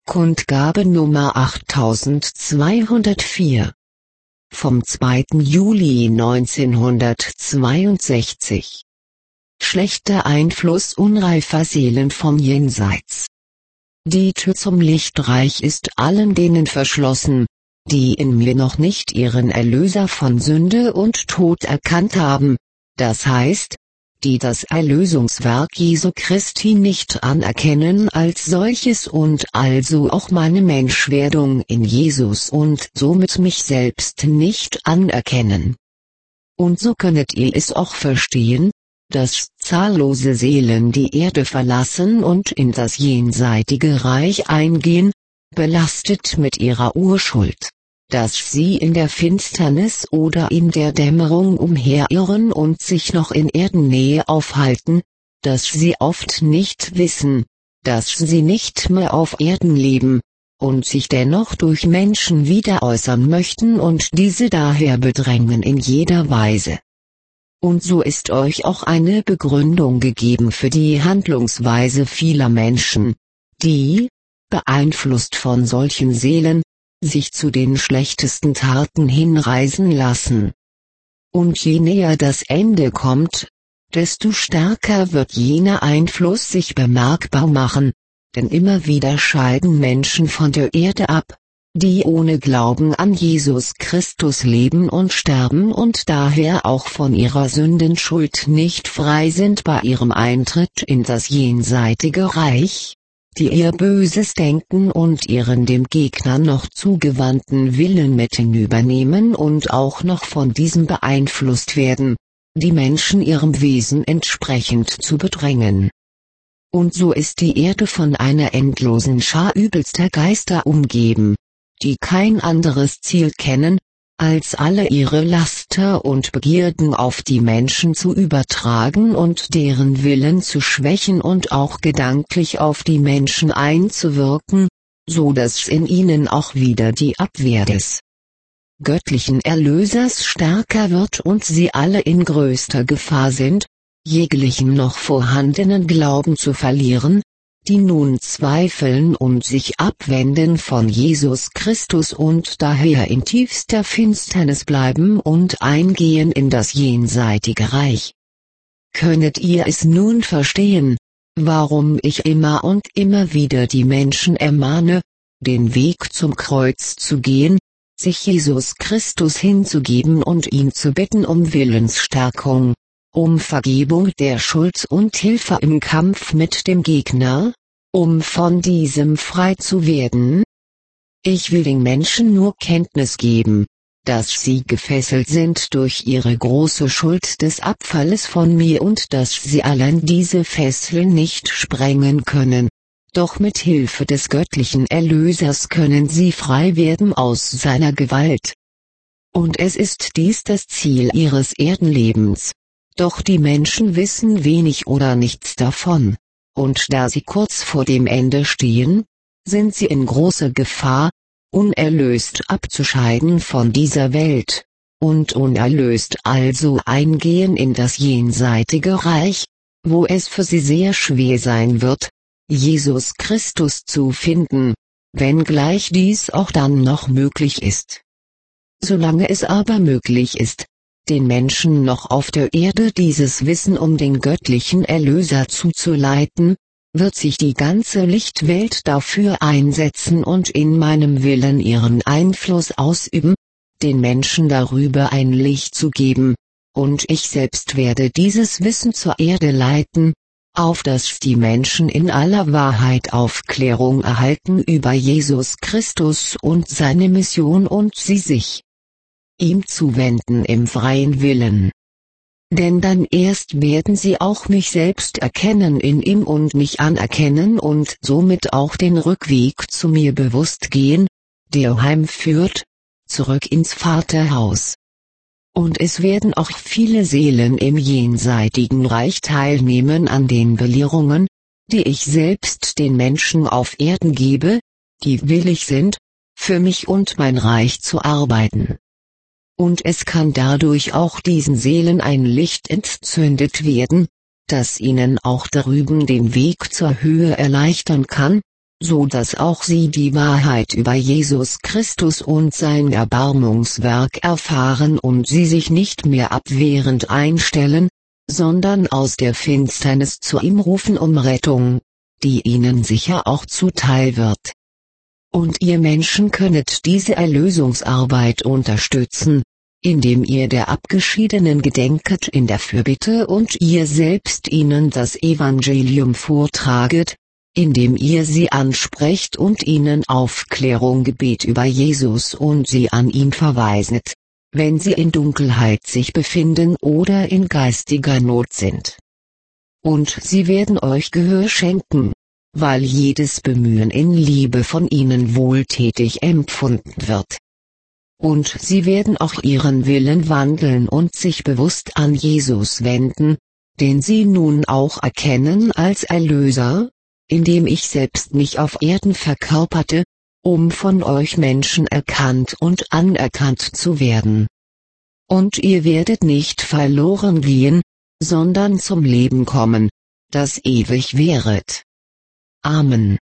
Kundgabe Nummer 8204 vom 2. Juli 1962. Schlechter Einfluss unreifer Seelen vom Jenseits. Die Tür zum Lichtreich ist allen denen verschlossen, die in mir noch nicht ihren Erlöser von Sünde und Tod erkannt haben, das heißt, die das Erlösungswerk Jesu Christi nicht anerkennen als solches und also auch meine Menschwerdung in Jesus und somit mich selbst nicht anerkennen. Und so könnet ihr es auch verstehen, dass zahllose Seelen die Erde verlassen und in das jenseitige Reich eingehen, belastet mit ihrer Urschuld, dass sie in der Finsternis oder in der Dämmerung umherirren und sich noch in Erdennähe aufhalten, dass sie oft nicht wissen, dass sie nicht mehr auf Erden leben, und sich dennoch durch Menschen wieder äußern möchten und diese daher bedrängen in jeder Weise. Und so ist euch auch eine Begründung gegeben für die Handlungsweise vieler Menschen, die, beeinflusst von solchen Seelen, sich zu den schlechtesten Taten hinreißen lassen. Und je näher das Ende kommt, desto stärker wird jener Einfluss sich bemerkbar machen, denn immer wieder scheiden Menschen von der Erde ab, die ohne Glauben an Jesus Christus leben und sterben und daher auch von ihrer Sündenschuld nicht frei sind bei ihrem Eintritt in das jenseitige Reich, die ihr böses Denken und ihren dem Gegner noch zugewandten Willen mit hinübernehmen und auch noch von diesem beeinflusst werden, die Menschen ihrem Wesen entsprechend zu bedrängen. Und so ist die Erde von einer endlosen Schar übelster Geister umgeben, die kein anderes Ziel kennen, als alle ihre Laster und Begierden auf die Menschen zu übertragen und deren Willen zu schwächen und auch gedanklich auf die Menschen einzuwirken, so dass in ihnen auch wieder die Abwehr des göttlichen Erlösers stärker wird und sie alle in größter Gefahr sind, jeglichen noch vorhandenen Glauben zu verlieren, die nun zweifeln und sich abwenden von Jesus Christus und daher in tiefster Finsternis bleiben und eingehen in das jenseitige Reich. Könnet ihr es nun verstehen, warum ich immer und immer wieder die Menschen ermahne, den Weg zum Kreuz zu gehen, sich Jesus Christus hinzugeben und ihn zu bitten um Willensstärkung, um Vergebung der Schuld und Hilfe im Kampf mit dem Gegner, um von diesem frei zu werden? Ich will den Menschen nur Kenntnis geben, dass sie gefesselt sind durch ihre große Schuld des Abfalles von mir und dass sie allein diese Fesseln nicht sprengen können, doch mit Hilfe des göttlichen Erlösers können sie frei werden aus seiner Gewalt. Und es ist dies das Ziel ihres Erdenlebens. Doch die Menschen wissen wenig oder nichts davon, und da sie kurz vor dem Ende stehen, sind sie in großer Gefahr, unerlöst abzuscheiden von dieser Welt, und unerlöst also eingehen in das jenseitige Reich, wo es für sie sehr schwer sein wird, Jesus Christus zu finden, wenngleich dies auch dann noch möglich ist. Solange es aber möglich ist, den Menschen noch auf der Erde dieses Wissen um den göttlichen Erlöser zuzuleiten, wird sich die ganze Lichtwelt dafür einsetzen und in meinem Willen ihren Einfluss ausüben, den Menschen darüber ein Licht zu geben, und ich selbst werde dieses Wissen zur Erde leiten, auf dass die Menschen in aller Wahrheit Aufklärung erhalten über Jesus Christus und seine Mission und sie sich ihm zuwenden im freien Willen. Denn dann erst werden sie auch mich selbst erkennen in ihm und mich anerkennen und somit auch den Rückweg zu mir bewusst gehen, der heimführt, zurück ins Vaterhaus. Und es werden auch viele Seelen im jenseitigen Reich teilnehmen an den Belehrungen, die ich selbst den Menschen auf Erden gebe, die willig sind, für mich und mein Reich zu arbeiten. Und es kann dadurch auch diesen Seelen ein Licht entzündet werden, das ihnen auch drüben den Weg zur Höhe erleichtern kann, so dass auch sie die Wahrheit über Jesus Christus und sein Erbarmungswerk erfahren und sie sich nicht mehr abwehrend einstellen, sondern aus der Finsternis zu ihm rufen um Rettung, die ihnen sicher auch zuteil wird. Und ihr Menschen könnet diese Erlösungsarbeit unterstützen, indem ihr der Abgeschiedenen gedenket in der Fürbitte und ihr selbst ihnen das Evangelium vortraget, indem ihr sie ansprecht und ihnen Aufklärung gebet über Jesus und sie an ihn verweiset, wenn sie in Dunkelheit sich befinden oder in geistiger Not sind. Und sie werden euch Gehör schenken, weil jedes Bemühen in Liebe von ihnen wohltätig empfunden wird. Und sie werden auch ihren Willen wandeln und sich bewusst an Jesus wenden, den sie nun auch erkennen als Erlöser, indem ich selbst mich auf Erden verkörperte, um von euch Menschen erkannt und anerkannt zu werden. Und ihr werdet nicht verloren gehen, sondern zum Leben kommen, das ewig währet. Amen.